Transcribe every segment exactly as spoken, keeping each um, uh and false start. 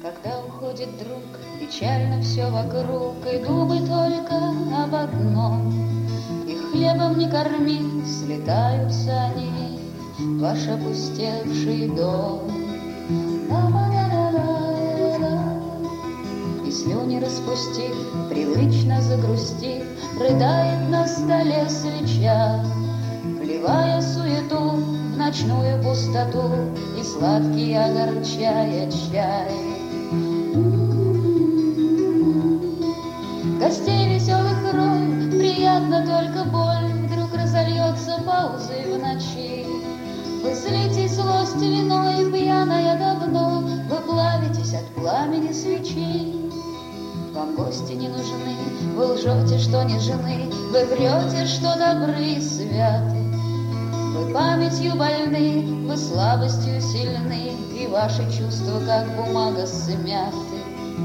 Когда уходит друг, печально все вокруг, и думай только об одном. И хлебом не корми, слетаются они в ваш опустевший дом. И слюни распустив, привычно загрустив, рыдает на столе свеча, вливая суету в ночную пустоту и сладкий огорчая чай. Гостей веселых роль, приятно только боль вдруг разольется паузой в ночи. Вы злитесь злость виной, пьяная давно, вы плавитесь от пламени свечей. Вам гости не нужны, вы лжете, что не жены, вы врете, что добры и святы. Вы памятью больны, вы слабостью сильны, и ваши чувства, как бумага, смяты.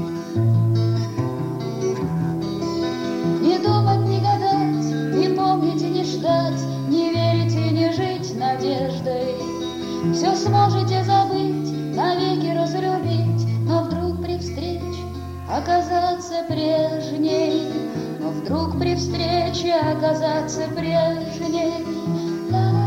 Не думать, не гадать, не помнить и не ждать, не верить и не жить надеждой. Все сможете забыть, навеки разлюбить, но вдруг при встрече оказаться прежней, но вдруг при встрече оказаться прежней.